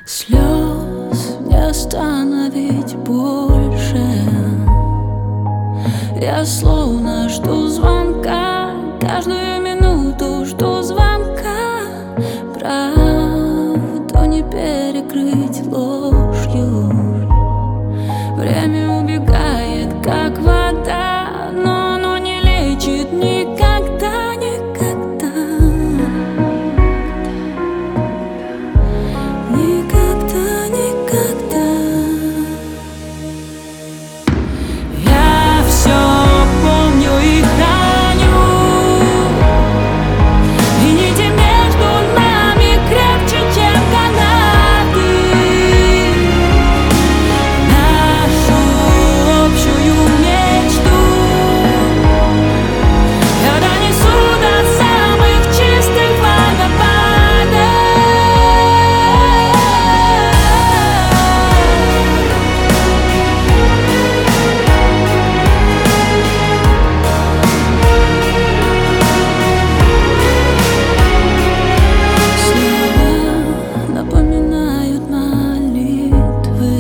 Слез не остановить больше. Я словно жду звонка, каждую минуту жду звонка. Правду не перекрыть ложью. Время убегает, как вода, но оно не лечит никогда, никогда. Никогда, никогда. Я все помню и храню, и нити между нами крепче, чем канаты. Нашу общую мечту я донесу до самых чистых водопадов. Слова напоминают молитвы.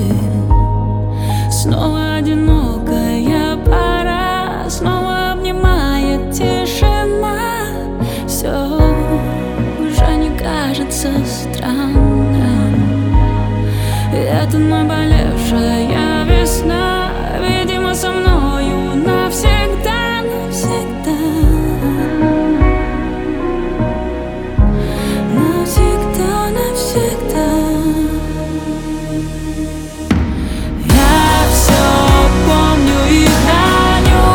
Снова одинокая пора, снова обнимает тишина. Все уже не кажется странным. Это наболевшая весна, видимо, со мною навсегда, навсегда. Навсегда, навсегда. Я все помню и храню,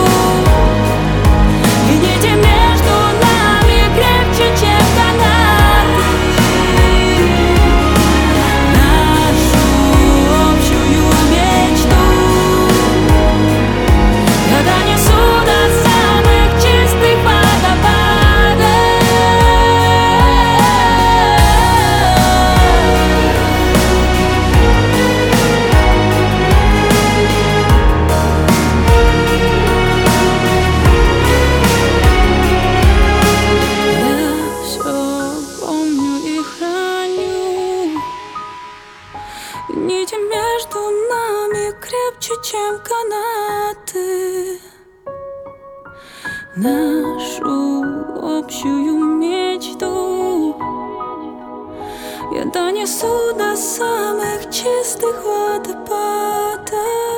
и нити между нами крепче, чем канаты. Нашу общую мечту я донесу до самых чистых водопадов. Я все помню и храню, нити между нами крепче, чем канаты. Нашу общую мечту я донесу до самых чистых водопадов.